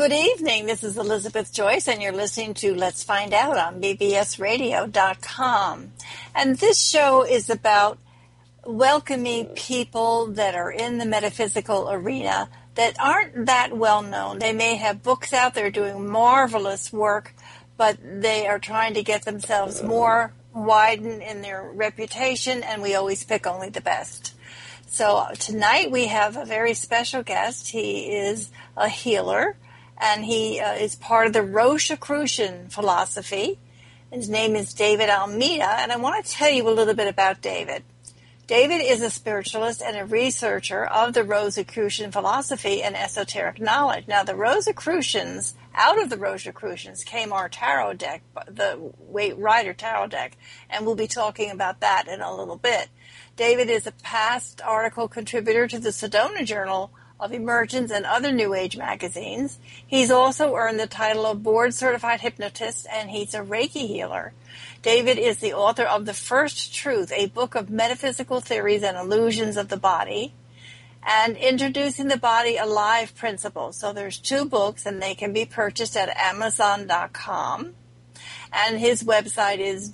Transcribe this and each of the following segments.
Good evening. This is Elizabeth Joyce, and you're listening to Let's Find Out on bbsradio.com. And this show is about welcoming people that are in the metaphysical arena that aren't that well known. They may have books out there doing marvelous work, but they are trying to get themselves more widened in their reputation, and we always pick only the best. So tonight we have a very special guest. He is a healer, and he is part of the Rosicrucian philosophy. His name is David Almeida, and I want to tell you a little bit about David. David is a spiritualist and a researcher of the Rosicrucian philosophy and esoteric knowledge. Now, the Rosicrucians, out of the Rosicrucians came our tarot deck, the Waite Rider tarot deck, and we'll be talking about that in a little bit. David is a past article contributor to the Sedona Journal of Emergence and other New Age magazines. He's also earned the title of board-certified hypnotist, and he's a Reiki healer. David is the author of The First Truth, a book of metaphysical theories and illusions of the body, and Introducing the Body Alive Principles. So there's 2 books, and they can be purchased at Amazon.com. And his website is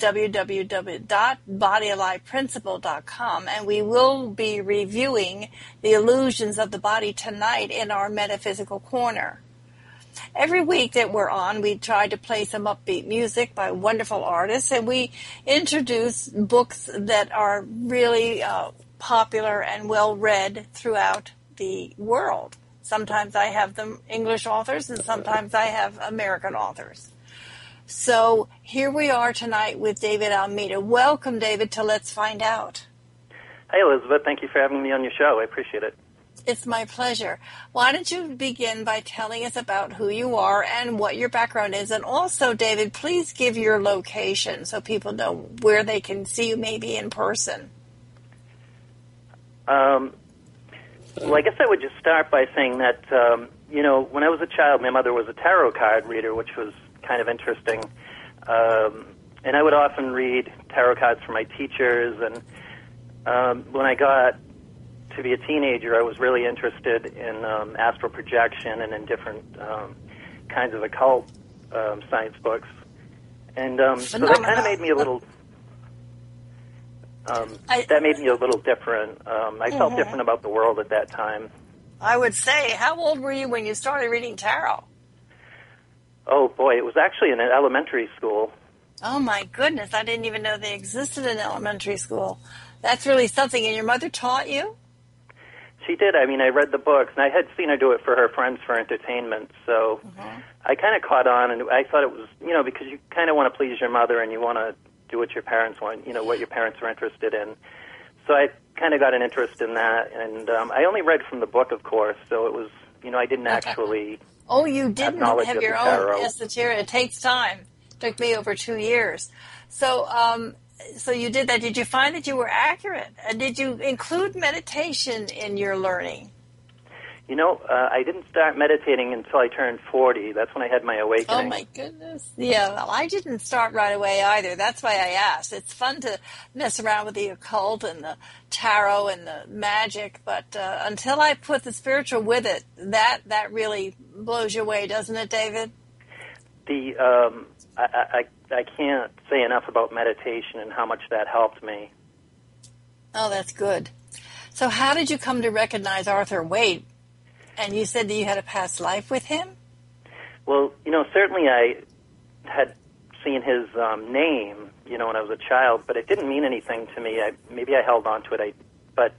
www.bodyaliveprinciple.com. And we will be reviewing the illusions of the body tonight in our Metaphysical Corner. Every week that we're on, we try to play some upbeat music by wonderful artists, and we introduce books that are really popular and well-read throughout the world. Sometimes I have them English authors, and sometimes I have American authors. So here we are tonight with David Almeida. Welcome, David, to Let's Find Out. Hi, Elizabeth. Thank you for having me on your show. I appreciate it. It's my pleasure. Why don't you begin by telling us about who you are and what your background is? And also, David, please give your location so people know where they can see you maybe in person. Well, I guess I would just start by saying that, when I was a child, my mother was a tarot card reader, which was kind of interesting. And I would often read tarot cards for my teachers. And when I got to be a teenager, I was really interested in astral projection and in different kinds of occult science books. And so that kind of made me a little... that made me a little different. I felt different about the world at that time. I would say, how old were you when you started reading tarot? Oh, boy, it was actually in an elementary school. Oh, my goodness. I didn't even know they existed in elementary school. That's really something. And your mother taught you? She did. I mean, I read the books, and I had seen her do it for her friends for entertainment. So I kind of caught on, and I thought it was, because you kind of want to please your mother and you want to do what your parents want, what your parents are interested in. So I kind of got an interest in that. And I only read from the book, of course, so it was, I didn't actually... Oh, you didn't have your own esoteric. It takes time. It took me over 2 years. So you did that. Did you find that you were accurate? Did you include meditation in your learning? I didn't start meditating until I turned 40. That's when I had my awakening. Oh, my goodness. Yeah, well, I didn't start right away either. That's why I asked. It's fun to mess around with the occult and the tarot and the magic, but until I put the spiritual with it, that really blows you away, doesn't it, David? I can't say enough about meditation and how much that helped me. Oh, that's good. So how did you come to recognize Arthur Waite? And you said that you had a past life with him? Well, certainly I had seen his name, when I was a child, but it didn't mean anything to me. Maybe I held on to it. But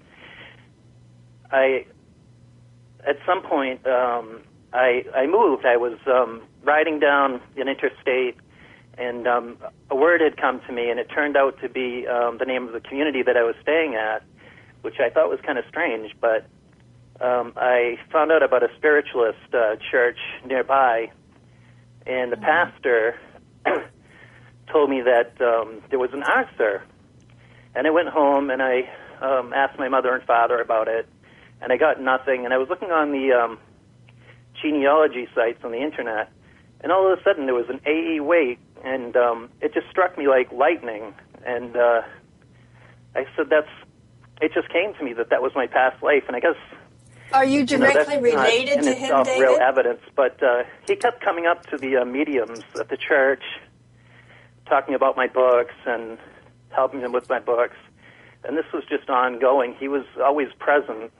at some point, I moved. I was riding down an interstate, and a word had come to me, and it turned out to be the name of the community that I was staying at, which I thought was kind of strange, but I found out about a spiritualist church nearby, and the pastor told me that there was an Arthur. And I went home, and I asked my mother and father about it, and I got nothing. And I was looking on the genealogy sites on the Internet, and all of a sudden there was an A.E. Waite, and it just struck me like lightning. And I said, it just came to me that was my past life, and I guess Are you directly that's related not to in him, itself David? real evidence, but he kept coming up to the mediums at the church, talking about my books and helping him with my books. And this was just ongoing. He was always present.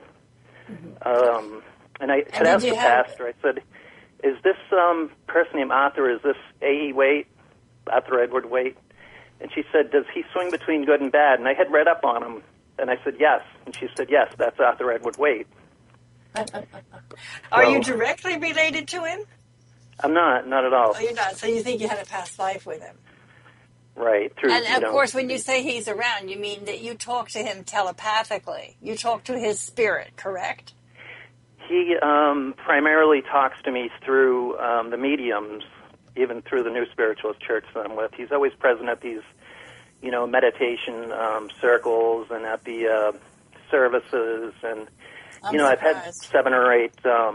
And I had asked the pastor, I said, is this person named Arthur, is this A.E. Waite, Arthur Edward Waite? And she said, does he swing between good and bad? And I had read up on him, and I said, yes. And she said, yes, that's Arthur Edward Waite. Are you directly related to him? I'm not at all. Oh, you're not. So you think you had a past life with him? Right. Through, and of course, when you say he's around, you mean that you talk to him telepathically. You talk to his spirit, correct? He primarily talks to me through the mediums, even through the New Spiritualist Church that I'm with. He's always present at these, meditation circles and at the services. And, I've had 7 or 8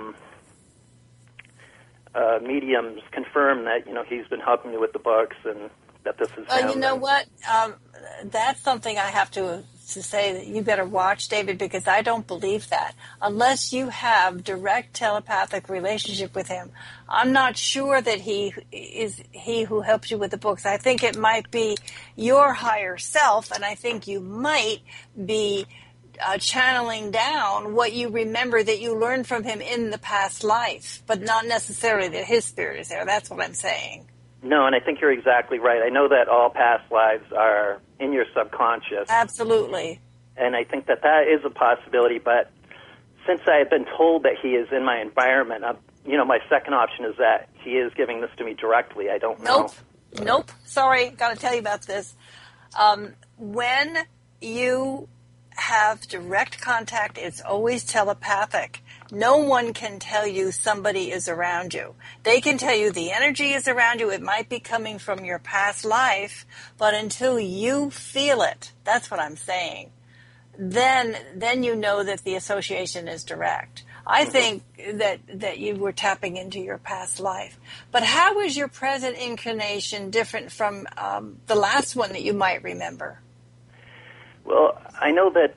mediums confirm that, he's been helping me with the books and that this is him. You know what? That's something I have to say that you better watch, David, because I don't believe that. Unless you have direct telepathic relationship with him, I'm not sure that he is he who helps you with the books. I think it might be your higher self, and I think you might be channeling down what you remember that you learned from him in the past life, but not necessarily that his spirit is there. That's what I'm saying. No, and I think you're exactly right. I know that all past lives are in your subconscious. Absolutely. And I think that is a possibility, but since I have been told that he is in my environment, my second option is that he is giving this to me directly. I don't know. Nope. Sorry, got to tell you about this. When you have direct contact, it's always telepathic. No one can tell you somebody is around you. They can tell you the energy is around you. It might be coming from your past life, but until you feel it, that's what I'm saying, then you know that the association is direct. I think that you were tapping into your past life. But how is your present incarnation different from the last one that you might remember? Well, I know that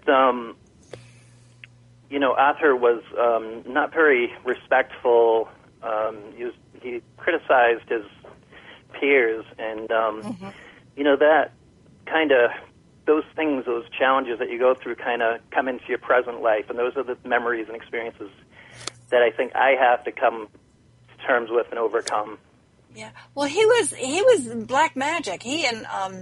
Arthur was not very respectful. He criticized his peers, and that kind of those things, those challenges that you go through, kind of come into your present life, and those are the memories and experiences that I think I have to come to terms with and overcome. Yeah. Well, he was black magic. He and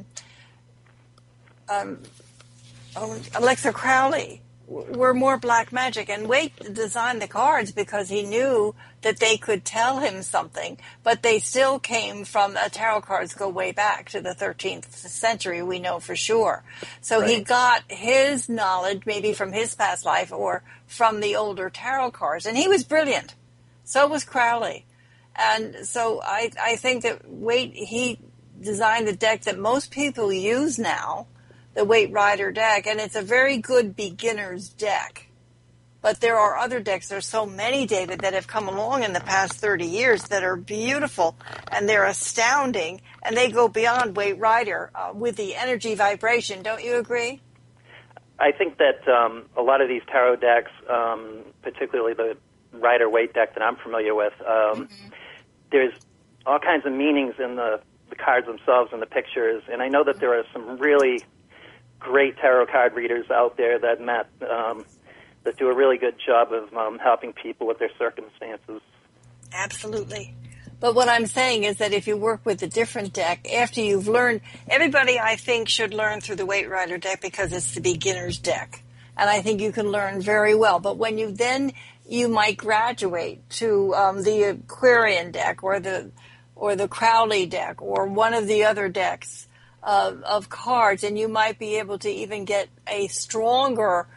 Alexa Crowley were more black magic, and Waite designed the cards because he knew that they could tell him something, but they still came from tarot cards go way back to the 13th century, we know for sure. So He got his knowledge maybe from his past life or from the older tarot cards, and he was brilliant. So was Crowley. And so I think that Waite, he designed the deck that most people use now, the Waite Rider deck, and it's a very good beginner's deck. But there are other decks, there's so many, David, that have come along in the past 30 years that are beautiful, and they're astounding, and they go beyond Waite Rider with the energy vibration. Don't you agree? I think that a lot of these tarot decks, particularly the Rider-Waite deck that I'm familiar with, there's all kinds of meanings in the cards themselves and the pictures, and I know that there are some really great tarot card readers out there that that do a really good job of helping people with their circumstances. Absolutely. But what I'm saying is that if you work with a different deck, after you've learned, everybody I think should learn through the Waite Rider deck because it's the beginner's deck. And I think you can learn very well. But when you might graduate to the Aquarian deck or the Crowley deck or one of the other decks of cards, and you might be able to even get a stronger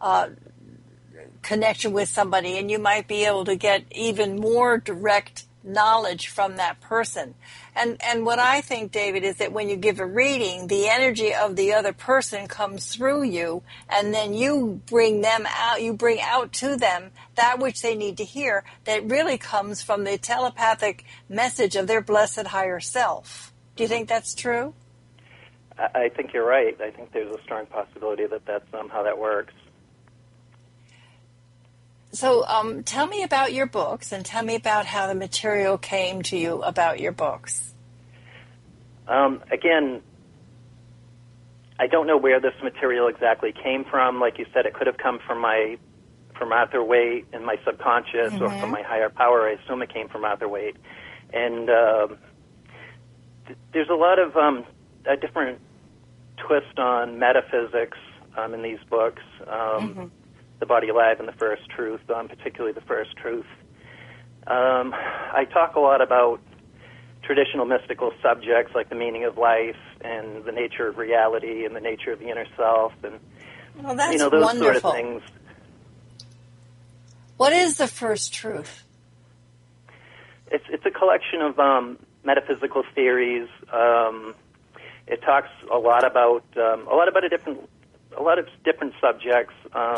connection with somebody, and you might be able to get even more direct knowledge from that person. And what I think, David, is that when you give a reading, the energy of the other person comes through you, and then you bring them out, you bring out to them that which they need to hear that really comes from the telepathic message of their blessed higher self. Do you think that's true? I think you're right. I think there's a strong possibility that that's how that works. So tell me about your books and tell me about how the material came to you about your books. Again, I don't know where this material exactly came from. Like you said, it could have come from Arthur Waite and my subconscious, or from my higher power. I assume it came from Arthur Waite. And there's a lot of a different twist on metaphysics in these books. The Body Alive and the First Truth, particularly the First Truth. I talk a lot about traditional mystical subjects like the meaning of life and the nature of reality and the nature of the inner self, and that's those wonderful. sort of things. What is the First Truth? It's a collection of metaphysical theories. It talks a lot about different subjects.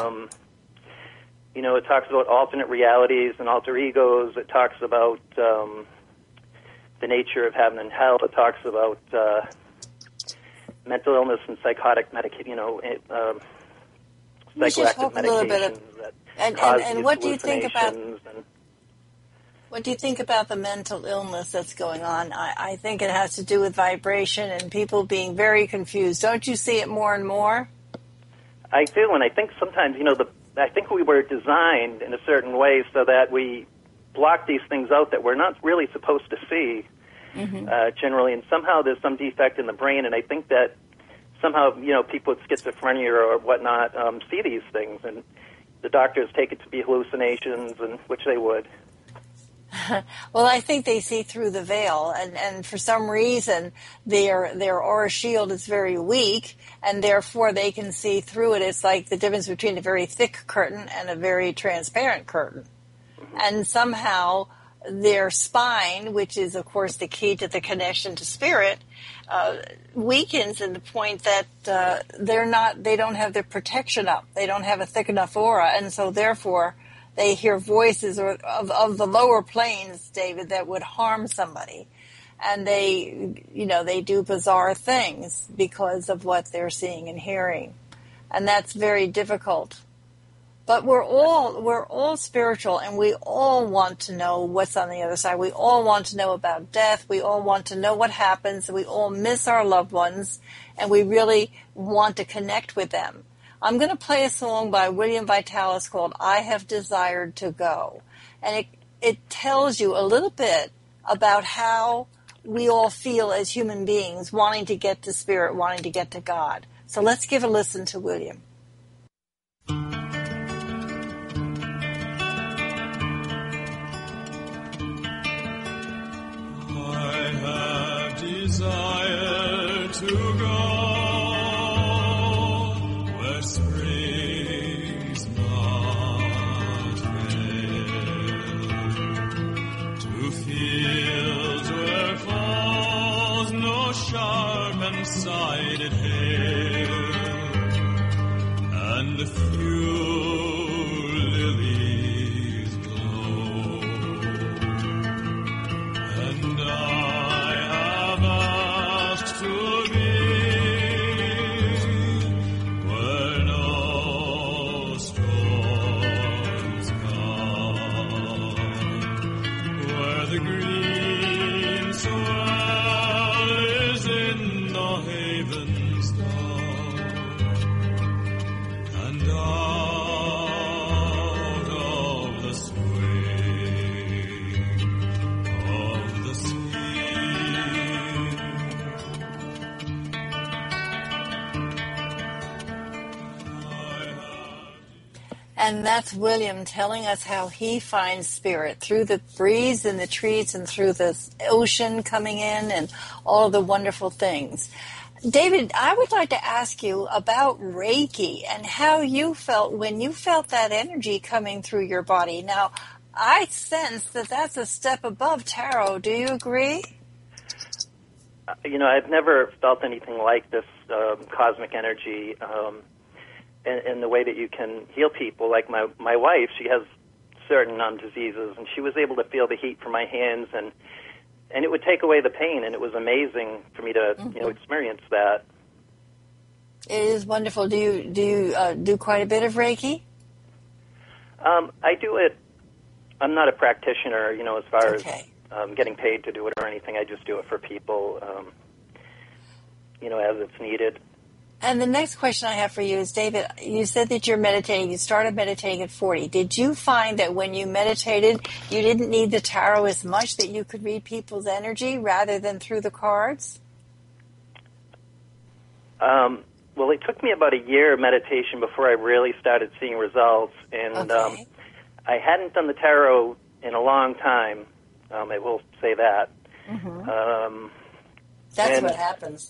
It talks about alternate realities and alter egos. It talks about the nature of heaven and hell. It talks about mental illness and psychotic psychoactive medications that cause and what do you think about? What do you think about the mental illness that's going on? I think it has to do with vibration and people being very confused. Don't you see it more and more? I do, and I think sometimes, I think we were designed in a certain way so that we block these things out that we're not really supposed to see, generally, and somehow there's some defect in the brain, and I think that somehow, people with schizophrenia or whatnot see these things, and the doctors take it to be hallucinations, and which they would. Well, I think they see through the veil, and for some reason their aura shield is very weak, and therefore they can see through it. It's like the difference between a very thick curtain and a very transparent curtain. And somehow their spine, which is, of course, the key to the connection to spirit, weakens in the point that they don't have their protection up. They don't have a thick enough aura, and so therefore they hear voices of the lower planes, David, that would harm somebody. And they do bizarre things because of what they're seeing and hearing. And that's very difficult. But we're all spiritual, and we all want to know what's on the other side. We all want to know about death. We all want to know what happens. We all miss our loved ones, and we really want to connect with them. I'm going to play a song by William Vitalis called I Have Desired to Go. And it tells you a little bit about how we all feel as human beings, wanting to get to spirit, wanting to get to God. So let's give a listen to William. I have desired to go where springs not fail, to fields where falls no sharp and sided hail, and the few lilies blow. And I have asked to be where no storms come, where the green swell is in the havens down, and out of the swing of the sea. And that's William telling us how he finds spirit through the breeze in the trees and through the ocean coming in and all the wonderful things. David, I would like to ask you about Reiki and how you felt when you felt that energy coming through your body. Now, I sense that that's a step above tarot. Do you agree? I've never felt anything like this cosmic energy. In the way that you can heal people. Like my wife, she has certain diseases, and she was able to feel the heat from my hands, and it would take away the pain, and it was amazing for me to experience that. It is wonderful. Do you do quite a bit of Reiki? I do it. I'm not a practitioner, as far Okay. as getting paid to do it or anything. I just do it for people, as it's needed. And the next question I have for you is, David, you said that you're meditating. You started meditating at 40. Did you find that when you meditated, you didn't need the tarot as much, that you could read people's energy rather than through the cards? Well, it took me about a year of meditation before I really started seeing results, and Okay. I hadn't done the tarot in a long time. I will say that. Mm-hmm. That's and- what happens.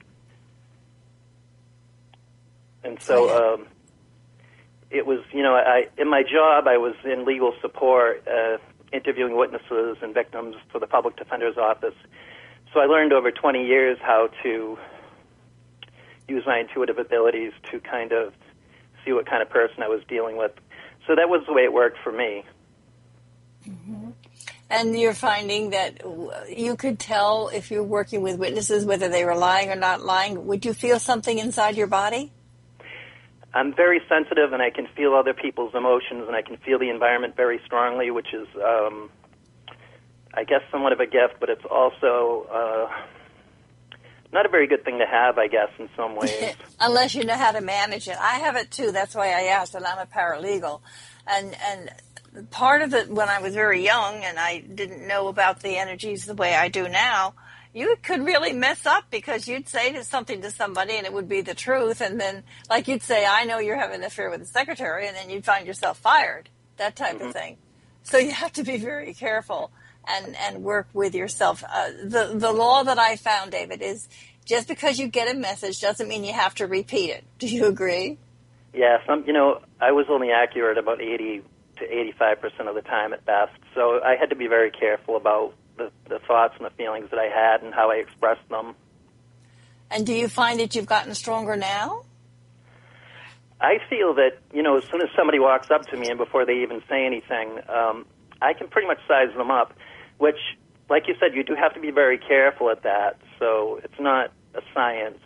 And so it was, in my job, I was in legal support, interviewing witnesses and victims for the public defender's office. So I learned over 20 years how to use my intuitive abilities to kind of see what kind of person I was dealing with. So that was the way it worked for me. Mm-hmm. And you're finding that you could tell if you're working with witnesses whether they were lying or not lying. Would you feel something inside your body? I'm very sensitive, and I can feel other people's emotions, and I can feel the environment very strongly, which is, I guess, somewhat of a gift, but it's also not a very good thing to have, I guess, in some ways. Unless you know how to manage it. I have it too. That's why I asked, and I'm a paralegal. And part of it, when I was very young and I didn't know about the energies the way I do now, you could really mess up because you'd say something to somebody and it would be the truth. And then, like, you'd say, I know you're having an affair with the secretary, and then you'd find yourself fired, that type of thing. So you have to be very careful and work with yourself. The law that I found, David, is just because you get a message doesn't mean you have to repeat it. Do you agree? Yeah, I was only accurate about 80 to 85% of the time at best. So I had to be very careful about the thoughts and the feelings that I had and how I expressed them. And do you find that you've gotten stronger now? I feel that, as soon as somebody walks up to me and before they even say anything, I can pretty much size them up, which, like you said, you do have to be very careful at that. So it's not a science.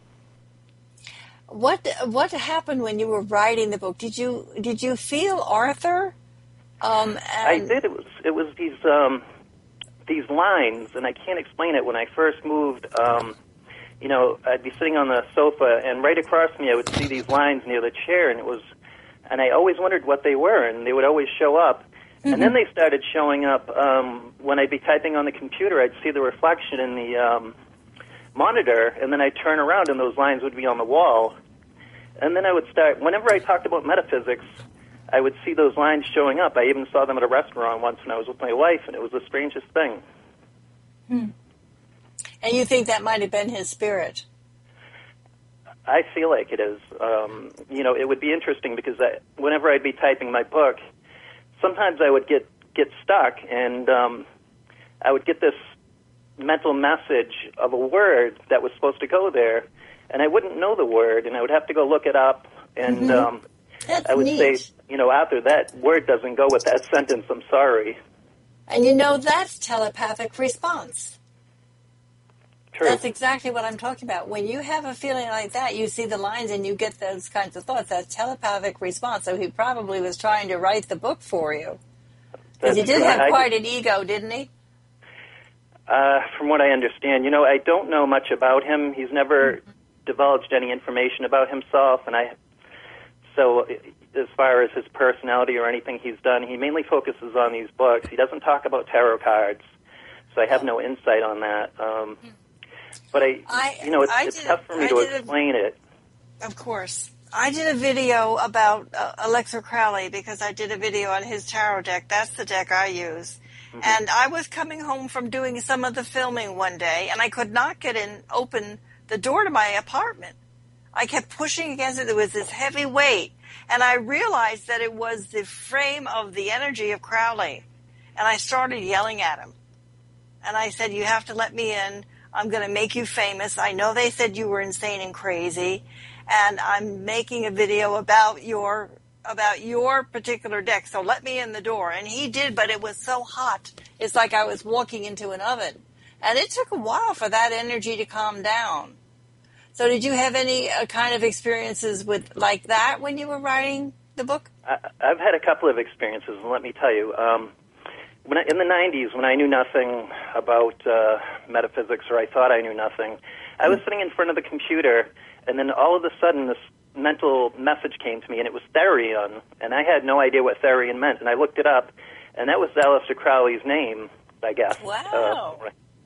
What happened when you were writing the book? Did you feel Arthur? I did. It was these lines, and I can't explain it. When I first moved, I'd be sitting on the sofa, and right across me, I would see these lines near the chair, and I always wondered what they were, and they would always show up. Mm-hmm. And then they started showing up when I'd be typing on the computer. I'd see the reflection in the monitor, and then I'd turn around, and those lines would be on the wall. And then I would start, whenever I talked about metaphysics, I would see those lines showing up. I even saw them at a restaurant once when I was with my wife, and it was the strangest thing. And you think that might have been his spirit? I feel like it is. It would be interesting because whenever I'd be typing my book, sometimes I would get stuck, and I would get this mental message of a word that was supposed to go there, and I wouldn't know the word, and I would have to go look it up, and I would say, Arthur, that word doesn't go with that sentence, I'm sorry. And that's telepathic response. True. That's exactly what I'm talking about. When you have a feeling like that, you see the lines and you get those kinds of thoughts. That's telepathic response. So he probably was trying to write the book for you. Because he did have quite an ego, didn't he? From what I understand. I don't know much about him. He's never divulged any information about himself, and so as far as his personality or anything he's done, he mainly focuses on these books. He doesn't talk about tarot cards, so I have no insight on that. But it's tough for me to explain it. Of course. I did a video about Aleister Crowley because I did a video on his tarot deck. That's the deck I use. Mm-hmm. And I was coming home from doing some of the filming one day, and I could not open the door to my apartment. I kept pushing against it. There was this heavy weight, and I realized that it was the frame of the energy of Crowley. And I started yelling at him. And I said, you have to let me in. I'm going to make you famous. I know they said you were insane and crazy, and I'm making a video about your particular deck, so let me in the door. And he did, but it was so hot. It's like I was walking into an oven. And it took a while for that energy to calm down. So did you have any kind of experiences with like that when you were writing the book? I've had a couple of experiences, and let me tell you. In the 90s, when I knew nothing about metaphysics, or I thought I knew nothing, I was sitting in front of the computer, and then all of a sudden this mental message came to me, and it was Therion, and I had no idea what Therion meant, and I looked it up, and that was Aleister Crowley's name, I guess. Wow.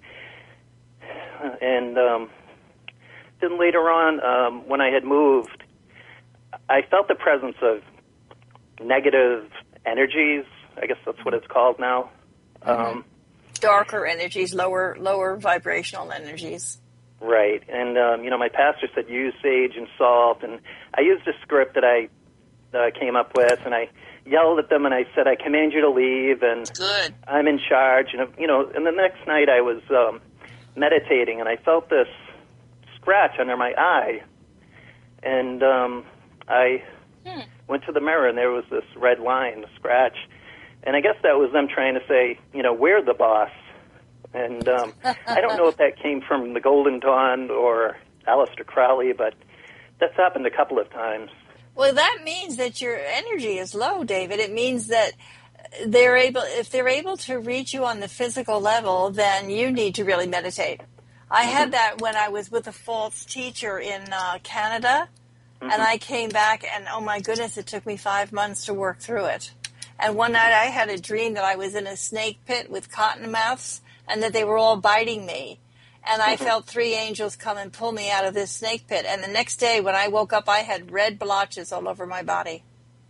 And then later on, when I had moved, I felt the presence of negative energies. I guess that's what it's called now. Darker energies, lower vibrational energies. Right. And, my pastor said use sage and salt, and I used a script that I came up with, and I yelled at them, and I said, I command you to leave, and Good. I'm in charge. And, and the next night I was meditating, and I felt this scratch under my eye, and I went to the mirror, and there was this red line, the scratch, and I guess that was them trying to say, we're the boss. And I don't know if that came from the Golden Dawn or Aleister Crowley, but that's happened a couple of times. Well, that means that your energy is low, David. It means that if they're able to reach you on the physical level, then you need to really meditate. I had that when I was with a false teacher in Canada, and I came back, and oh my goodness, it took me 5 months to work through it. And one night I had a dream that I was in a snake pit with cottonmouths, and that they were all biting me. And I felt 3 angels come and pull me out of this snake pit. And the next day when I woke up, I had red blotches all over my body.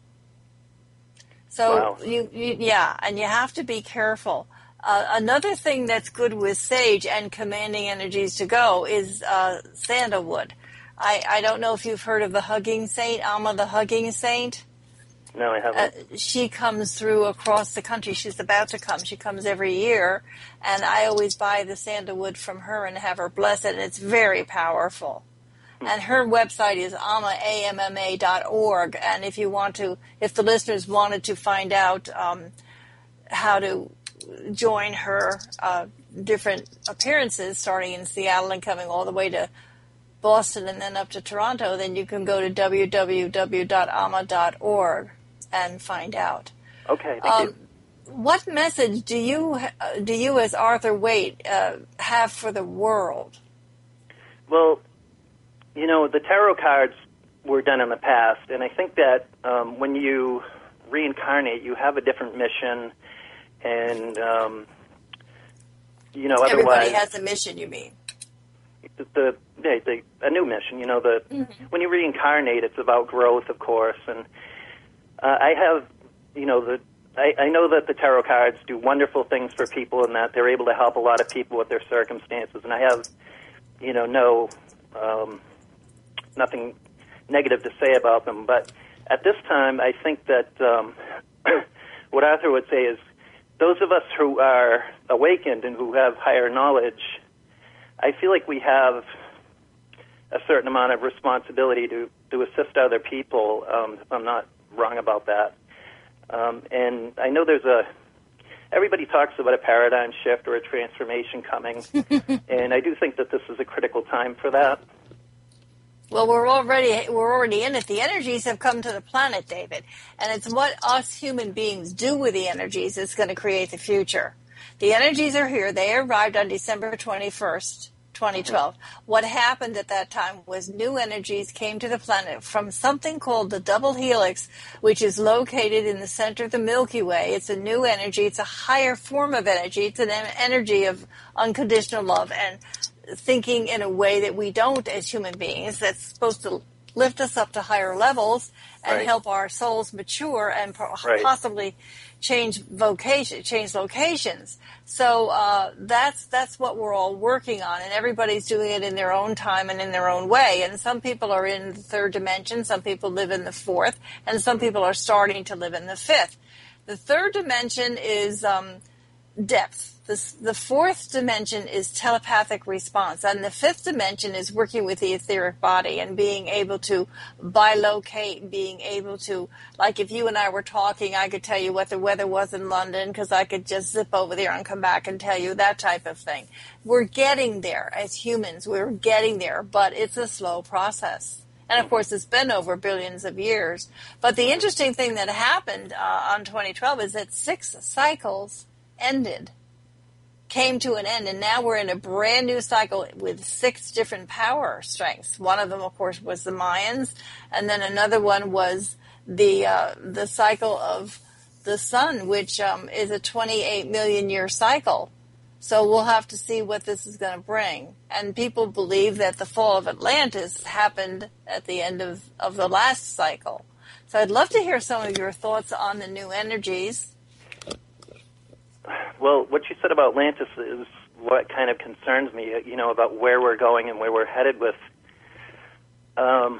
So, wow. and you have to be careful. Another thing that's good with sage and commanding energies to go is sandalwood. I don't know if you've heard of the hugging saint, Alma the hugging saint. No, I haven't. She comes through across the country. She's about to come. She comes every year, and I always buy the sandalwood from her and have her bless it, and it's very powerful. And her website is AMMA.org, and if the listeners wanted to find out how to join her different appearances, starting in Seattle and coming all the way to Boston and then up to Toronto, then you can go to www.alma.org and find out. Okay, thank you. What message do you as Arthur Waite have for the world? Well, the tarot cards were done in the past, and I think that when you reincarnate, you have a different mission, and everybody has a mission. You mean? A new mission. When you reincarnate, it's about growth, of course, and I have, I know that the tarot cards do wonderful things for people, and that they're able to help a lot of people with their circumstances, and I have, nothing negative to say about them, but at this time, I think that what Arthur would say is, those of us who are awakened and who have higher knowledge, I feel like we have a certain amount of responsibility to assist other people, if I'm not wrong about that. And I know everybody talks about a paradigm shift or a transformation coming, and I do think that this is a critical time for that. Well, we're already in it. The energies have come to the planet, David, and it's what us human beings do with the energies that's going to create the future. The energies are here. They arrived on December 21st, 2012. What happened at that time was new energies came to the planet from something called the double helix, which is located in the center of the Milky Way. It's a new energy. It's a higher form of energy. It's an energy of unconditional love and thinking in a way that we don't as human beings. That's supposed to lift us up to higher levels and help our souls mature and possibly change locations. So that's what we're all working on, and everybody's doing it in their own time and in their own way. And some people are in the third dimension, some people live in the fourth, and some people are starting to live in the fifth. The third dimension is depth. The fourth dimension is telepathic response, and the fifth dimension is working with the etheric body and being able to bilocate, being able to, like if you and I were talking, I could tell you what the weather was in London because I could just zip over there and come back and tell you that type of thing. We're getting there as humans. We're getting there, but it's a slow process. And of course, it's been over billions of years. But the interesting thing that happened on 2012 is that 6 cycles came to an end, and now we're in a brand new cycle with 6 different power strengths. One of them, of course, was the Mayans, and then another one was the cycle of the sun, which is a 28 million year cycle. So we'll have to see what this is going to bring. And people believe that the fall of Atlantis happened at the end of the last cycle. So I'd love to hear some of your thoughts on the new energies. Well, what you said about Atlantis is what kind of concerns me, about where we're going and where we're headed with. I'm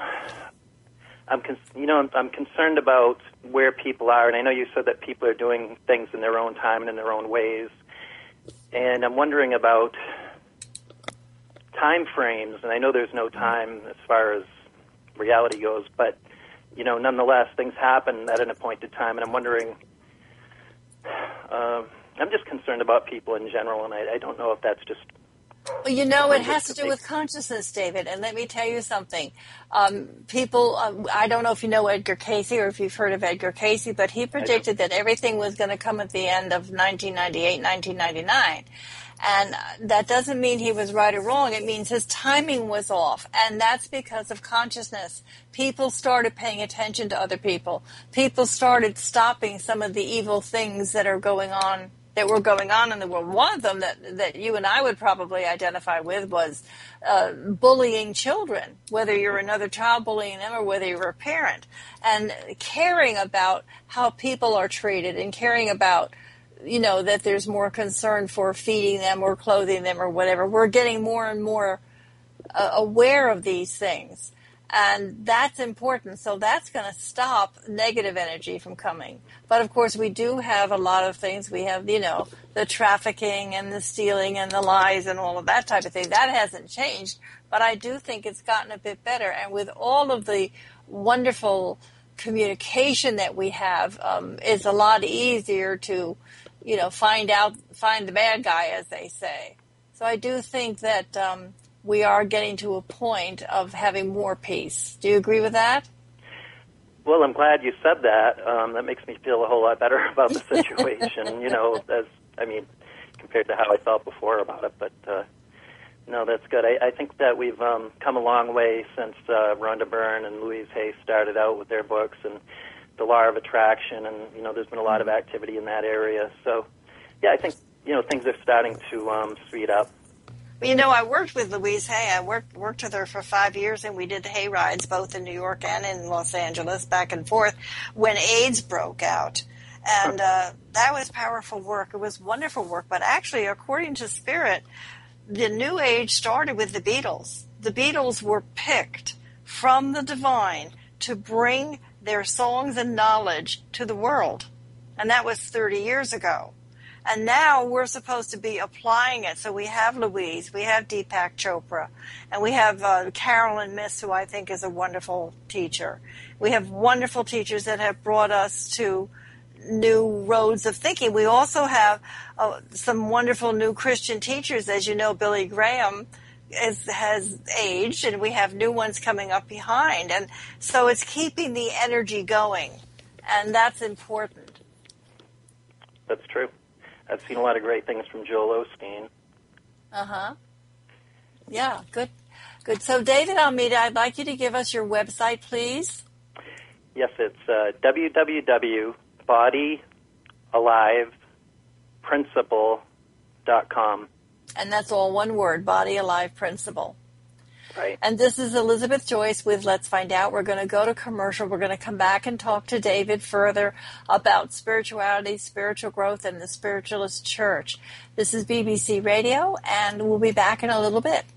concerned about where people are, and I know you said that people are doing things in their own time and in their own ways. And I'm wondering about time frames, and I know there's no time as far as reality goes, but, nonetheless, things happen at an appointed time, and I'm wondering, I'm just concerned about people in general, and I don't know if that's just... Well, it has to do with consciousness, David, and let me tell you something. People, I don't know if you know Edgar Cayce or if you've heard of Edgar Cayce, but he predicted that everything was going to come at the end of 1998, 1999. And that doesn't mean he was right or wrong. It means his timing was off, and that's because of consciousness. People started paying attention to other people. People started stopping some of the evil things that were going on in the world. One of them that you and I would probably identify with was bullying children, whether you're another child bullying them or whether you're a parent, and caring about how people are treated and caring about, that there's more concern for feeding them or clothing them or whatever. We're getting more and more aware of these things. And that's important. So that's going to stop negative energy from coming. But, of course, we do have a lot of things. We have, the trafficking and the stealing and the lies and all of that type of thing. That hasn't changed. But I do think it's gotten a bit better. And with all of the wonderful communication that we have, it's a lot easier to, find the bad guy, as they say. So I do think that we are getting to a point of having more peace. Do you agree with that? Well, I'm glad you said that. That makes me feel a whole lot better about the situation, compared to how I felt before about it. But, no, that's good. I think that we've come a long way since Rhonda Byrne and Louise Hay started out with their books and the law of attraction, and, there's been a lot of activity in that area. So, yeah, I think, things are starting to speed up. I worked with Louise Hay. I worked with her for 5 years, and we did the hay rides both in New York and in Los Angeles, back and forth, when AIDS broke out. And that was powerful work. It was wonderful work. But actually, according to Spirit, the New Age started with the Beatles. The Beatles were picked from the divine to bring their songs and knowledge to the world. And that was 30 years ago. And now we're supposed to be applying it. So we have Louise, we have Deepak Chopra, and we have Carolyn Myss, who I think is a wonderful teacher. We have wonderful teachers that have brought us to new roads of thinking. We also have some wonderful new Christian teachers. As you know, Billy Graham has aged, and we have new ones coming up behind. And so it's keeping the energy going, and that's important. That's true. I've seen a lot of great things from Joel Osteen. Yeah, good. So, David Almeida, I'd like you to give us your website, please. Yes, it's bodyaliveprinciple.com. And that's all one word, Body Alive Principle. Right. And this is Elizabeth Joyce with Let's Find Out. We're going to go to commercial. We're going to come back and talk to David further about spirituality, spiritual growth, and the Spiritualist Church. This is BBC Radio, and we'll be back in a little bit.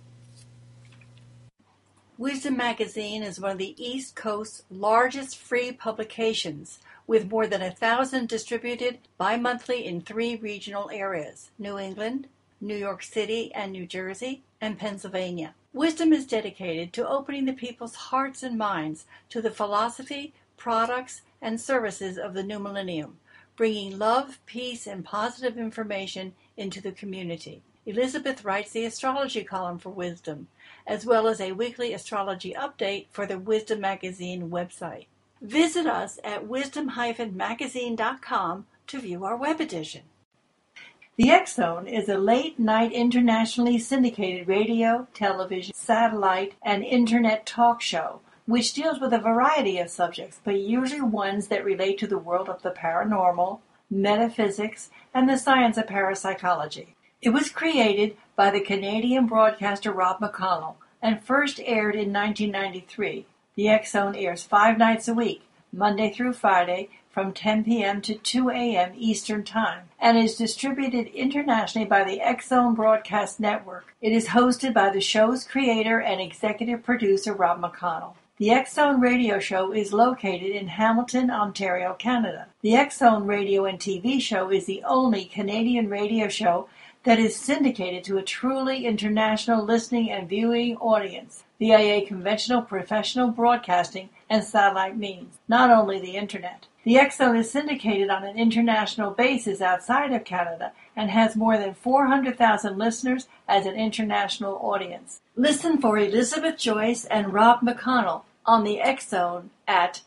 Wisdom Magazine is one of the East Coast's largest free publications, with more than 1,000 distributed bi-monthly in 3 regional areas: New England, New York City and New Jersey, and Pennsylvania. Wisdom is dedicated to opening the people's hearts and minds to the philosophy, products, and services of the new millennium, bringing love, peace, and positive information into the community. Elizabeth writes the astrology column for Wisdom, as well as a weekly astrology update for the Wisdom Magazine website. Visit us at wisdom-magazine.com to view our web edition. The X-Zone is a late-night internationally syndicated radio, television, satellite, and internet talk show which deals with a variety of subjects, but usually ones that relate to the world of the paranormal, metaphysics, and the science of parapsychology. It was created by the Canadian broadcaster Rob McConnell and first aired in 1993. The X-Zone airs 5 nights a week, Monday through Friday, from 10 p.m. to 2 a.m. Eastern Time, and is distributed internationally by the X-Zone Broadcast Network. It is hosted by the show's creator and executive producer Rob McConnell. The X-Zone radio show is located in Hamilton, Ontario, Canada. The X-Zone radio and TV show is the only Canadian radio show that is syndicated to a truly international listening and viewing audience via a conventional professional broadcasting and satellite means, not only the Internet. The X-Zone is syndicated on an international basis outside of Canada and has more than 400,000 listeners as an international audience. Listen for Elizabeth Joyce and Rob McConnell on the X-Zone at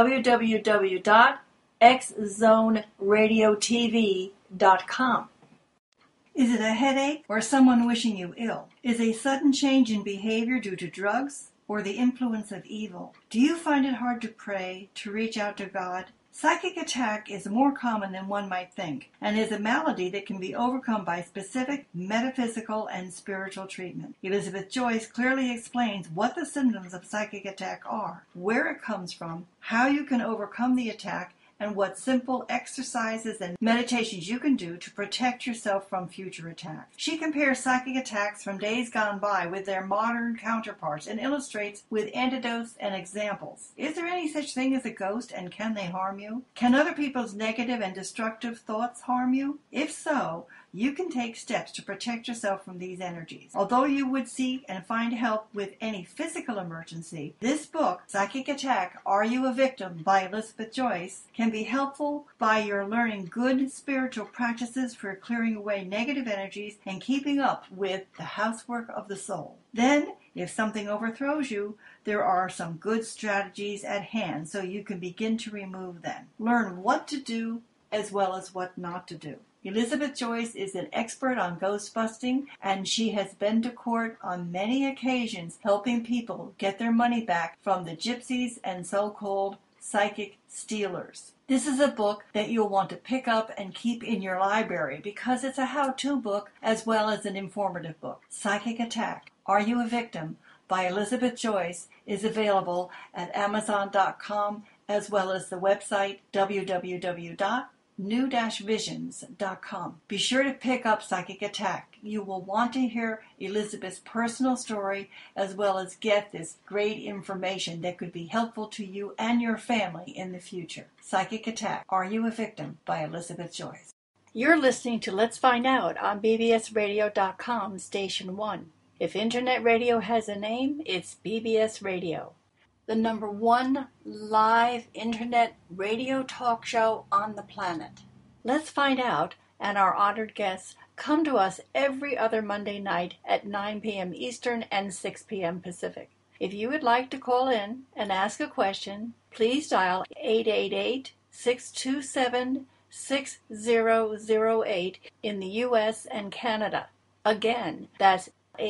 www.xzoneradiotv.com. Is it a headache or someone wishing you ill? Is a sudden change in behavior due to drugs or the influence of evil? Do you find it hard to pray, to reach out to God? Psychic attack is more common than one might think, and is a malady that can be overcome by specific metaphysical and spiritual treatment. Elizabeth Joyce clearly explains what the symptoms of psychic attack are, where it comes from, how you can overcome the attack, and what simple exercises and meditations you can do to protect yourself from future attacks. She compares psychic attacks from days gone by with their modern counterparts and illustrates with anecdotes and examples. Is there any such thing as a ghost, and can they harm you? Can other people's negative and destructive thoughts harm you? If so, you can take steps to protect yourself from these energies. Although you would seek and find help with any physical emergency, this book, Psychic Attack, Are You a Victim? By Elizabeth Joyce, can be helpful by your learning good spiritual practices for clearing away negative energies and keeping up with the housework of the soul. Then, if something overthrows you, there are some good strategies at hand so you can begin to remove them. Learn what to do as well as what not to do. Elizabeth Joyce is an expert on ghost busting, and she has been to court on many occasions helping people get their money back from the gypsies and so-called psychic stealers. This is a book that you'll want to pick up and keep in your library because it's a how-to book as well as an informative book. Psychic Attack, Are You a Victim? By Elizabeth Joyce is available at Amazon.com as well as the website www.new-visions.com. Be sure to pick up Psychic Attack. You will want to hear Elizabeth's personal story as well as get this great information that could be helpful to you and your family in the future. Psychic Attack, Are You a Victim? By Elizabeth Joyce. You're listening to Let's Find Out on bbsradio.com, Station 1. If Internet radio has a name, it's BBS Radio, the #1 live Internet radio talk show on the planet. Let's Find Out and our honored guests come to us every other Monday night at 9 p.m. Eastern and 6 p.m. Pacific. If you would like to call in and ask a question, please dial 888-627-6008 in the U.S. and Canada. Again, that's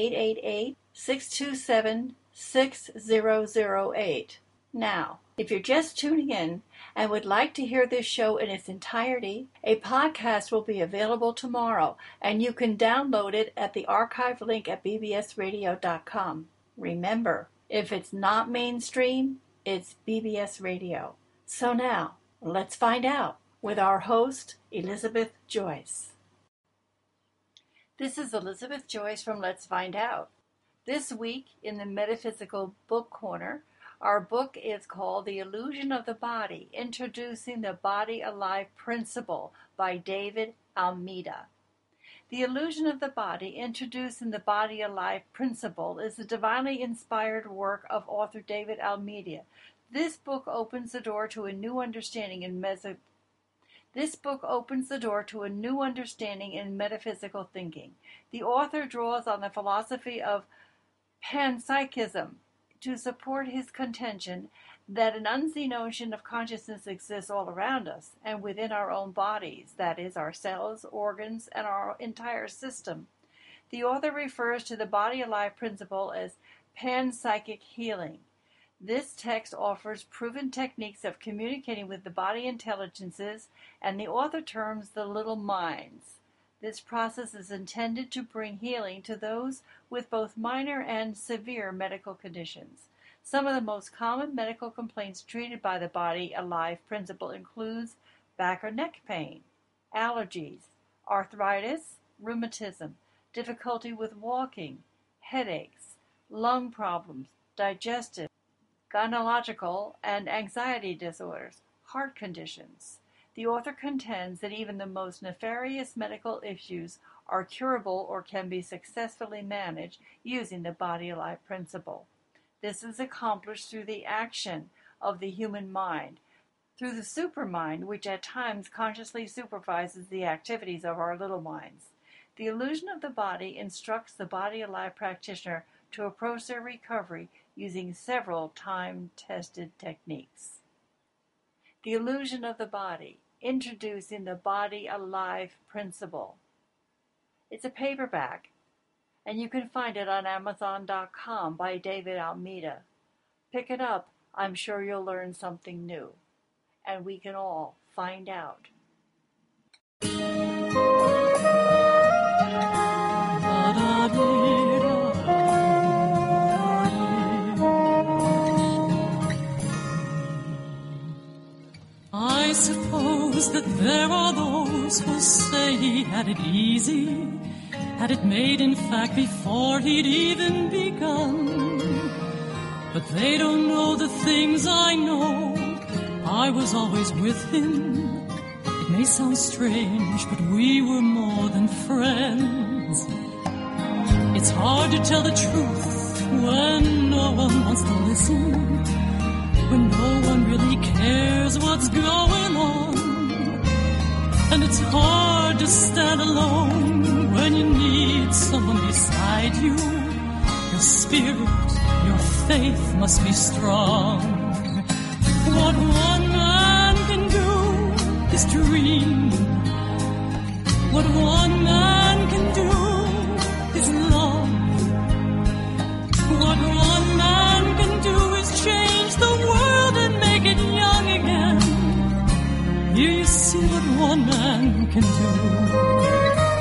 888-627-6008. Now, if you're just tuning in and would like to hear this show in its entirety, a podcast will be available tomorrow, and you can download it at the archive link at bbsradio.com. Remember, if it's not mainstream, it's BBS Radio. So now, let's find out with our host, Elizabeth Joyce. This is Elizabeth Joyce from Let's Find Out. This week in the Metaphysical Book Corner, our book is called The Illusion of the Body, Introducing the Body Alive Principle by David Almeida. The Illusion of the Body, Introducing the Body Alive Principle is the divinely inspired work of author David Almeida. This book opens the door to a new understanding in This book opens the door to a new understanding in metaphysical thinking. The author draws on the philosophy of panpsychism to support his contention that an unseen ocean of consciousness exists all around us and within our own bodies, that is, our cells, organs, and our entire system. The author refers to the body-alive principle as panpsychic healing. This text offers proven techniques of communicating with the body intelligences, and the author terms the little minds. This process is intended to bring healing to those with both minor and severe medical conditions. Some of the most common medical complaints treated by the body-alive principle includes back or neck pain, allergies, arthritis, rheumatism, difficulty with walking, headaches, lung problems, digestive, gynecological, and anxiety disorders, heart conditions. The author contends that even the most nefarious medical issues are curable or can be successfully managed using the body-alive principle. This is accomplished through the action of the human mind, through the supermind, which at times consciously supervises the activities of our little minds. The illusion of the body instructs the body-alive practitioner to approach their recovery using several time-tested techniques. The illusion of the body, introducing the body-alive principle. It's a paperback, and you can find it on Amazon.com by David Almeida. Pick it up. I'm sure you'll learn something new, and we can all find out. I suppose that there are those who say he had it easy, had it made in fact before he'd even begun. But they don't know the things I know. I was always with him. It may sound strange, but we were more than friends. It's hard to tell the truth when no one wants to listen, when no one really cares what's going on. And it's hard to stand alone when you need someone beside you. Your spirit, your faith must be strong. What one man can do is dream. What one man can do is love. What one man can do is change the world and make it young again. Here you see what one man can do.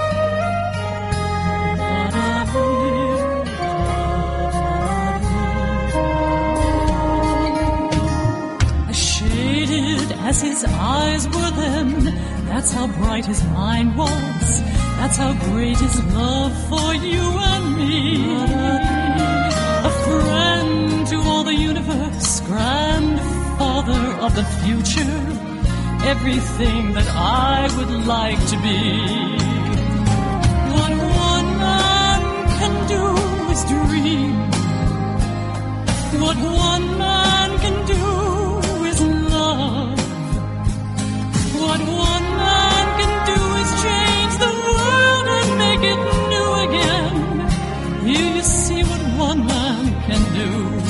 As shaded as his eyes were then, that's how bright his mind was. That's how great his love for you and me. A friend to all the universe, grandfather of the future, everything that I would like to be. What one man can do is dream. What one man can do is love. What one man can do is change the world and make it new again. Here you see what one man can do.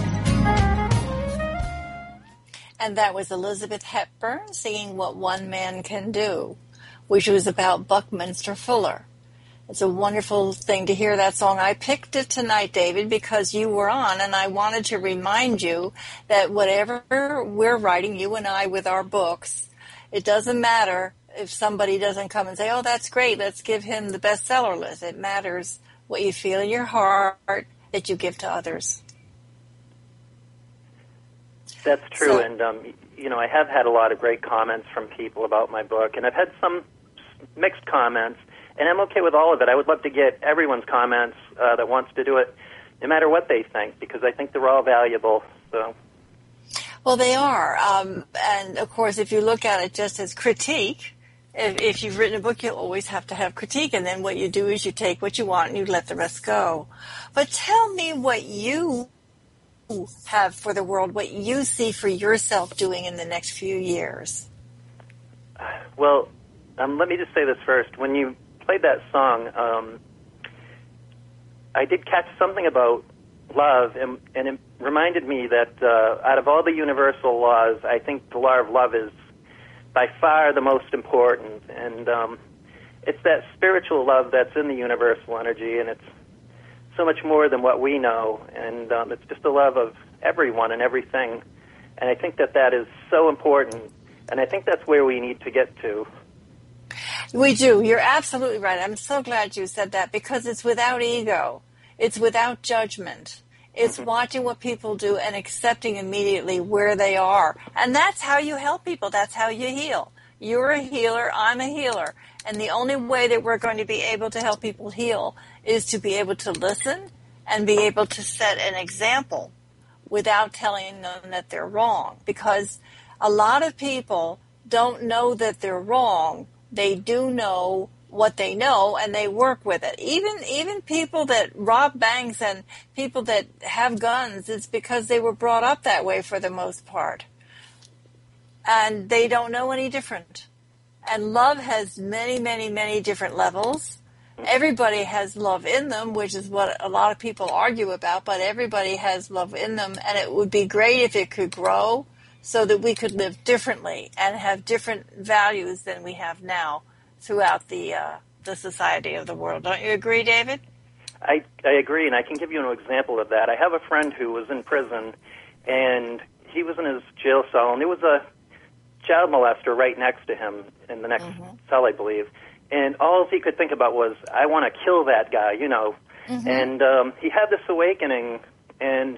And that was Elizabeth Hepburn singing What One Man Can Do, which was about Buckminster Fuller. It's a wonderful thing to hear that song. I picked it tonight, David, because you were on, and I wanted to remind you that whatever we're writing, you and I, with our books, it doesn't matter if somebody doesn't come and say, oh, that's great, let's give him the bestseller list. It matters what you feel in your heart that you give to others. That's true, and I have had a lot of great comments from people about my book, and I've had some mixed comments, and I'm okay with all of it. I would love to get everyone's comments that wants to do it, no matter what they think, because I think they're all valuable. So, well, they are, and of course, if you look at it just as critique, if you've written a book, you'll always have to have critique, and then what you do is you take what you want and you let the rest go. But tell me what you have for the world, what you see for yourself doing in the next few years. Well, let me just say this first. When you played that song, I did catch something about love, and it reminded me that out of all the universal laws, I think the law of love is by far the most important. And it's that spiritual love that's in the universal energy, and it's so much more than what we know. And it's just the love of everyone and everything. And I think that is so important. And I think that's where we need to get to. We do. You're absolutely right. I'm so glad you said that, because it's without ego. It's without judgment. It's watching what people do and accepting immediately where they are. And that's how you help people. That's how you heal. You're a healer. I'm a healer. And the only way that we're going to be able to help people heal is to be able to listen and be able to set an example without telling them that they're wrong. Because a lot of people don't know that they're wrong. They do know what they know, and they work with it. Even people that rob banks and people that have guns, it's because they were brought up that way for the most part. And they don't know any different. And love has many, many, many different levels. Everybody has love in them, which is what a lot of people argue about, but everybody has love in them, and it would be great if it could grow so that we could live differently and have different values than we have now throughout the society of the world. Don't you agree, David? I agree, and I can give you an example of that. I have a friend who was in prison, and he was in his jail cell, and there was a child molester right next to him in the next cell, I believe. And all he could think about was, I want to kill that guy, you know. And he had this awakening, and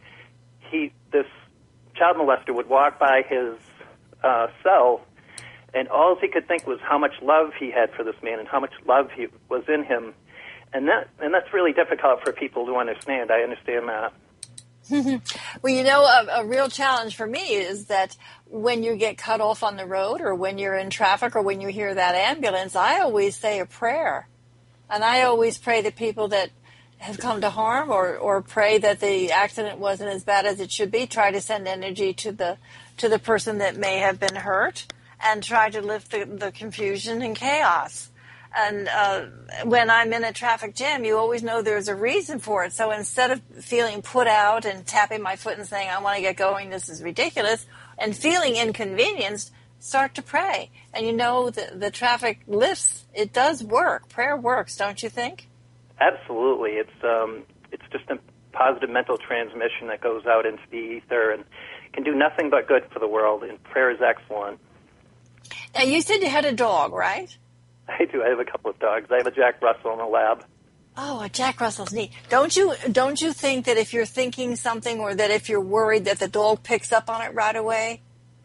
this child molester would walk by his cell, and all he could think was how much love he had for this man and how much love he was in him. And that's really difficult for people to understand. I understand that. Well, you know, a real challenge for me is that when you get cut off on the road or when you're in traffic or when you hear that ambulance, I always say a prayer. And I always pray that people that have come to harm or pray that the accident wasn't as bad as it should be, try to send energy to the person that may have been hurt and try to lift the confusion and chaos. And when I'm in a traffic jam, you always know there's a reason for it. So instead of feeling put out and tapping my foot and saying, I want to get going, this is ridiculous, and feeling inconvenienced, start to pray. And you know the traffic lifts. It does work. Prayer works, don't you think? Absolutely. It's just a positive mental transmission that goes out into the ether and can do nothing but good for the world, and prayer is excellent. Now, you said you had a dog, right? I do. I have a couple of dogs. I have a Jack Russell and a Lab. Oh, a Jack Russell's neat. Don't you think that if you're thinking something or that if you're worried that the dog picks up on it right away?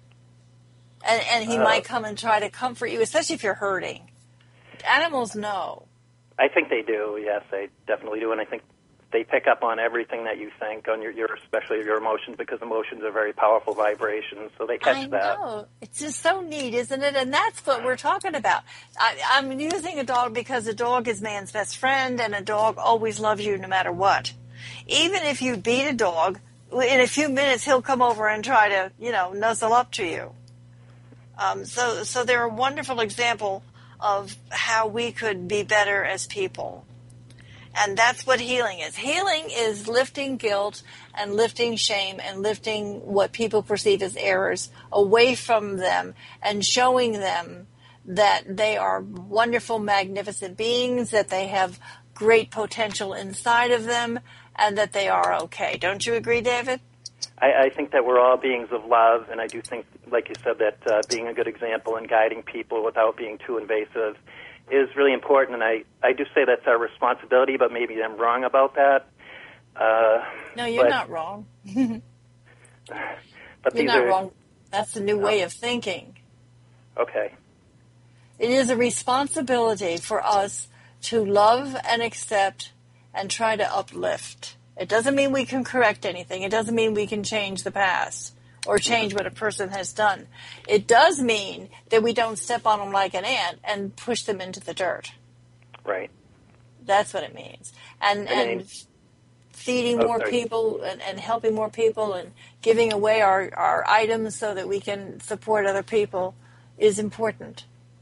And he might come and try to comfort you, especially if you're hurting. Animals know. I think they do, yes. I definitely do. And I think they pick up on everything that you think, on your especially your emotions, because emotions are very powerful vibrations, so they catch that. I know. It's just so neat, isn't it? And that's what we're talking about. I'm using a dog because a dog is man's best friend, and a dog always loves you no matter what. Even if you beat a dog, in a few minutes he'll come over and try to, nuzzle up to you. So they're a wonderful example of how we could be better as people. And that's what healing is. Healing is lifting guilt and lifting shame and lifting what people perceive as errors away from them and showing them that they are wonderful, magnificent beings, that they have great potential inside of them, and that they are okay. Don't you agree, David? I think that we're all beings of love, and I do think, like you said, that being a good example and guiding people without being too invasive is really important, and I do say that's our responsibility, but maybe I'm wrong about that. No, you're not wrong. But you're not wrong. That's a new way of thinking. Okay. It is a responsibility for us to love and accept and try to uplift. It doesn't mean we can correct anything. It doesn't mean we can change the past or change what a person has done. It does mean that we don't step on them like an ant and push them into the dirt. Right. That's what it means. And feeding more people and helping more people and giving away our items so that we can support other people is important.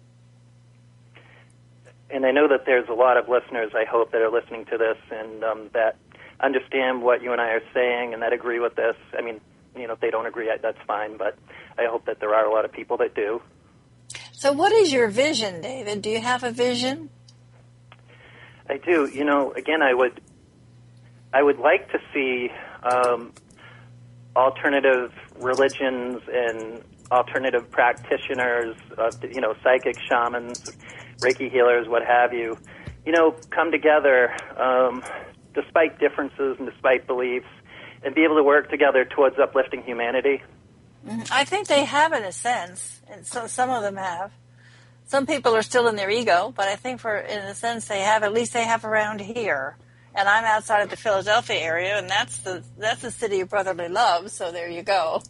and I know that there's a lot of listeners, I hope, that are listening to this and that understand what you and I are saying and that agree with this. I mean, if they don't agree, that's fine, but I hope that there are a lot of people that do. So what is your vision, David? Do you have a vision? I do. Again, I would like to see alternative religions and alternative practitioners, psychic shamans, Reiki healers, what have you, come together despite differences and despite beliefs and be able to work together towards uplifting humanity. I think they have in a sense, and so some of them have. Some people are still in their ego, but I think in a sense they have, at least they have around here. And I'm outside of the Philadelphia area, and that's the city of brotherly love, so there you go.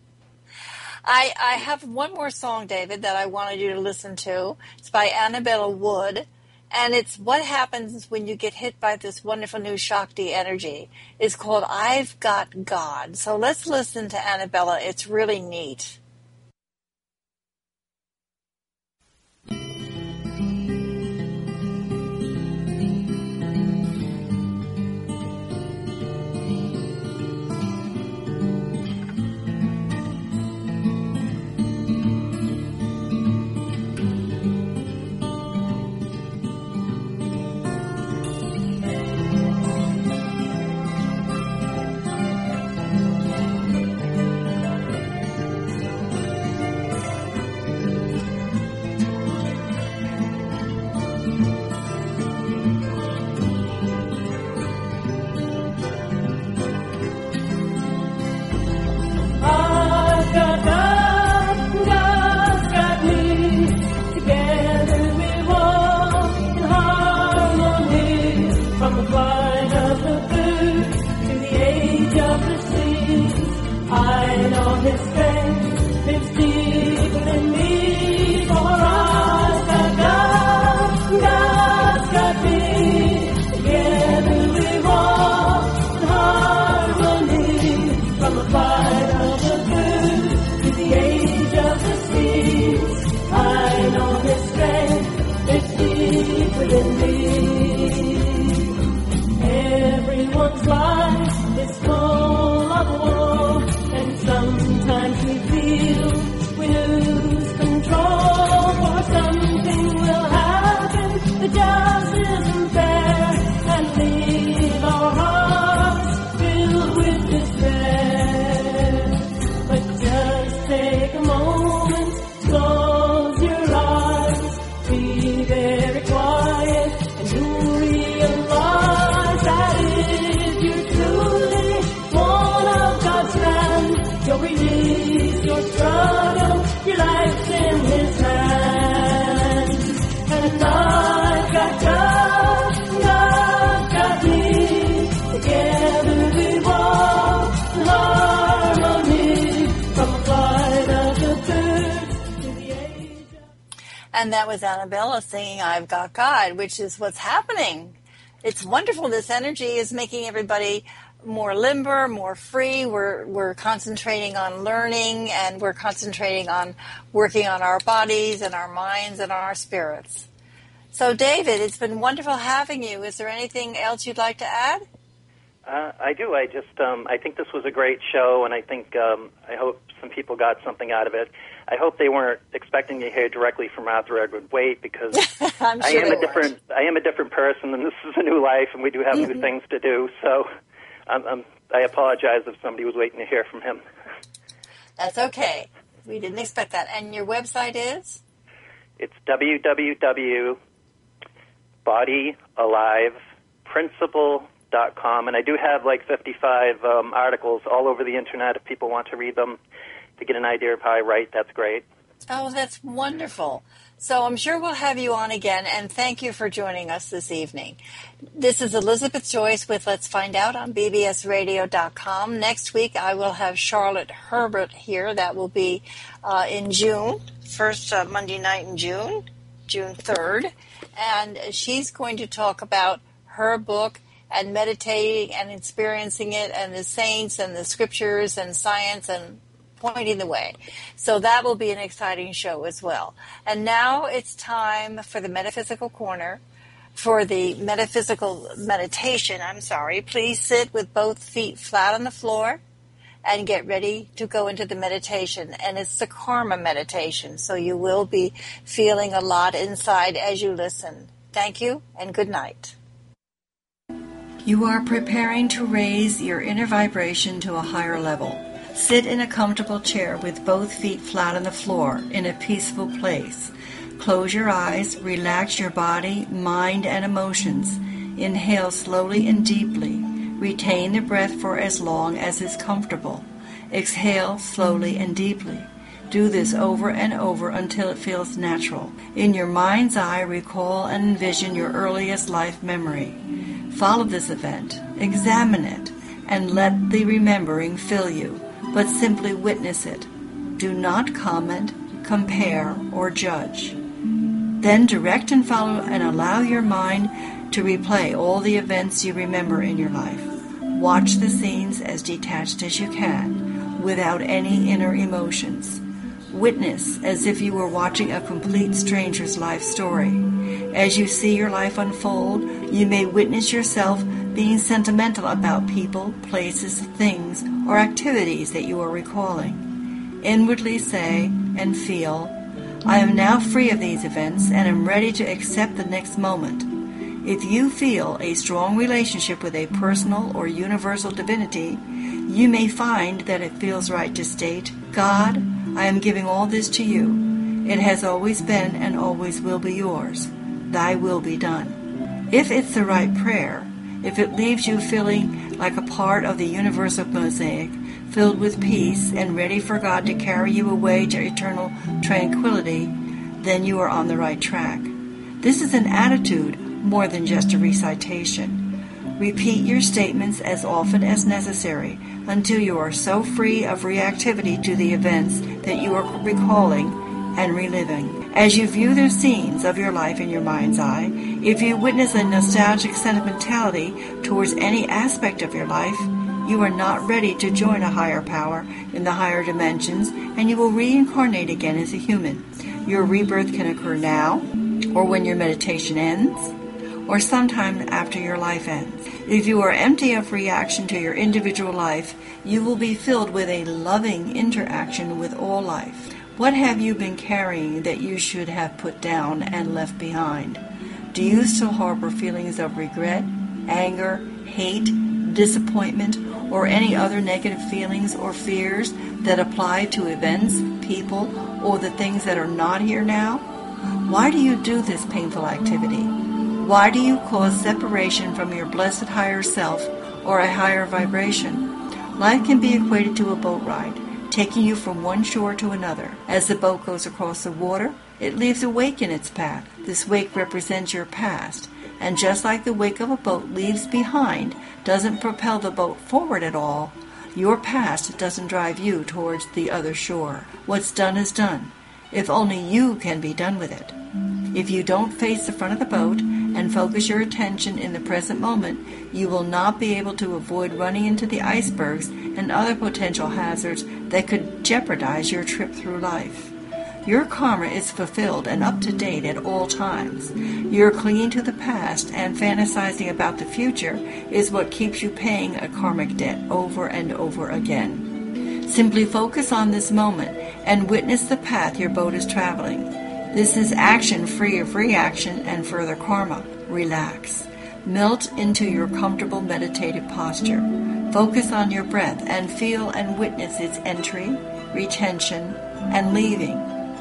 I have one more song, David, that I wanted you to listen to. It's by Annabella Wood, and it's what happens when you get hit by this wonderful new Shakti energy. It's called I've Got God. So let's listen to Annabella. It's really neat. And that was Annabella singing I've Got God, which is what's happening. It's wonderful. This energy is making everybody more limber, more free. We're concentrating on learning, and we're concentrating on working on our bodies and our minds and our spirits. So, David, it's been wonderful having you. Is there anything else you'd like to add? I do. I think this was a great show, and I think I hope some people got something out of it. I hope they weren't expecting to hear directly from Arthur Edward Waite, because I'm sure I am a different person, and this is a new life, and we do have new things to do. So I apologize if somebody was waiting to hear from him. That's okay. We didn't expect that. And your website is? It's www.bodyaliveprinciple.com, and I do have like 55 articles all over the internet if people want to read them to get an idea of how I write. That's great. Oh, that's wonderful. So I'm sure we'll have you on again, and thank you for joining us this evening. This is Elizabeth Joyce with Let's Find Out on bbsradio.com. Next week I will have Charlotte Herbert here. That will be in June, first Monday night in June 3rd, and she's going to talk about her book and meditating and experiencing it, and the saints and the scriptures and science and pointing the way. So that will be an exciting show as well. And now it's time for the Metaphysical Corner. For the metaphysical meditation, please sit with both feet flat on the floor and get ready to go into the meditation. And it's the karma meditation, so you will be feeling a lot inside as you listen. Thank you and good night. You are preparing to raise your inner vibration to a higher level. Sit in a comfortable chair with both feet flat on the floor in a peaceful place. Close your eyes, relax your body, mind, and emotions. Inhale slowly and deeply. Retain the breath for as long as is comfortable. Exhale slowly and deeply. Do this over and over until it feels natural. In your mind's eye, recall and envision your earliest life memory. Follow this event, examine it, and let the remembering fill you, but simply witness it. Do not comment, compare, or judge. Then direct and follow and allow your mind to replay all the events you remember in your life. Watch the scenes as detached as you can, without any inner emotions. Witness as if you were watching a complete stranger's life story. As you see your life unfold, you may witness yourself being sentimental about people, places, things, or activities that you are recalling. Inwardly say and feel, I am now free of these events and am ready to accept the next moment. If you feel a strong relationship with a personal or universal divinity, you may find that it feels right to state, God, I am giving all this to you. It has always been and always will be yours. Thy will be done. If it's the right prayer, if it leaves you feeling like a part of the universal mosaic, filled with peace and ready for God to carry you away to eternal tranquility, then you are on the right track. This is an attitude more than just a recitation. Repeat your statements as often as necessary until you are so free of reactivity to the events that you are recalling and reliving. As you view the scenes of your life in your mind's eye, if you witness a nostalgic sentimentality towards any aspect of your life, you are not ready to join a higher power in the higher dimensions, and you will reincarnate again as a human. Your rebirth can occur now, or when your meditation ends, or sometime after your life ends. If you are empty of reaction to your individual life, you will be filled with a loving interaction with all life. What have you been carrying that you should have put down and left behind? Do you still harbor feelings of regret, anger, hate, disappointment, or any other negative feelings or fears that apply to events, people, or the things that are not here now? Why do you do this painful activity? Why do you cause separation from your blessed higher self or a higher vibration? Life can be equated to a boat ride, taking you from one shore to another. As the boat goes across the water, it leaves a wake in its path. This wake represents your past, and just like the wake of a boat leaves behind doesn't propel the boat forward at all, your past doesn't drive you towards the other shore. What's done is done, if only you can be done with it. If you don't face the front of the boat and focus your attention in the present moment, you will not be able to avoid running into the icebergs and other potential hazards that could jeopardize your trip through life. Your karma is fulfilled and up to date at all times. Your clinging to the past and fantasizing about the future is what keeps you paying a karmic debt over and over again. Simply focus on this moment and witness the path your boat is traveling. This is action free of reaction and further karma. Relax. Melt into your comfortable meditative posture. Focus on your breath and feel and witness its entry, retention, and leaving.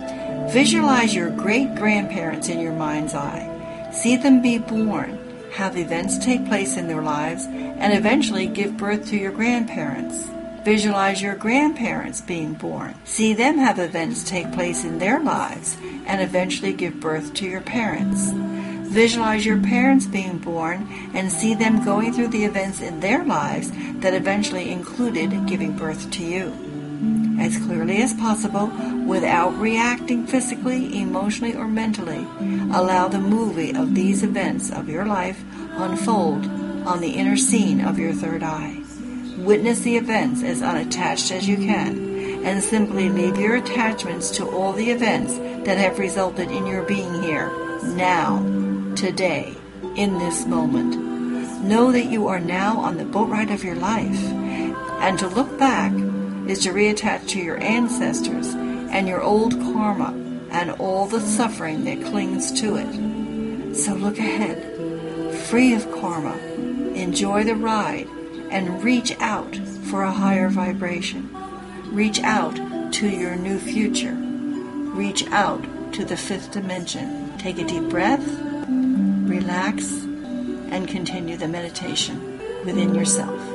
Visualize your great-grandparents in your mind's eye. See them be born, have events take place in their lives, and eventually give birth to your grandparents. Visualize your grandparents being born. See them have events take place in their lives and eventually give birth to your parents. Visualize your parents being born and see them going through the events in their lives that eventually included giving birth to you. As clearly as possible, without reacting physically, emotionally, or mentally, allow the movie of these events of your life unfold on the inner scene of your third eye. Witness the events as unattached as you can, and simply leave your attachments to all the events that have resulted in your being here, now, today, in this moment. Know that you are now on the boat ride of your life, and to look back is to reattach to your ancestors and your old karma and all the suffering that clings to it. So look ahead, free of karma, enjoy the ride, and reach out for a higher vibration. Reach out to your new future. Reach out to the fifth dimension. Take a deep breath, relax, and continue the meditation within yourself.